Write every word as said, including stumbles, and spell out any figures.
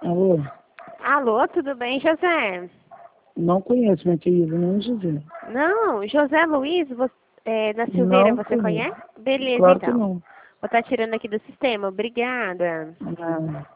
Alô? Alô, tudo bem, José? Não conheço minha querida, não José. Não, José Luiz você, é, da Silveira, Não você conheço. conhece? Beleza, Claro que então. não. Vou estar tirando aqui do sistema, obrigada. Ah.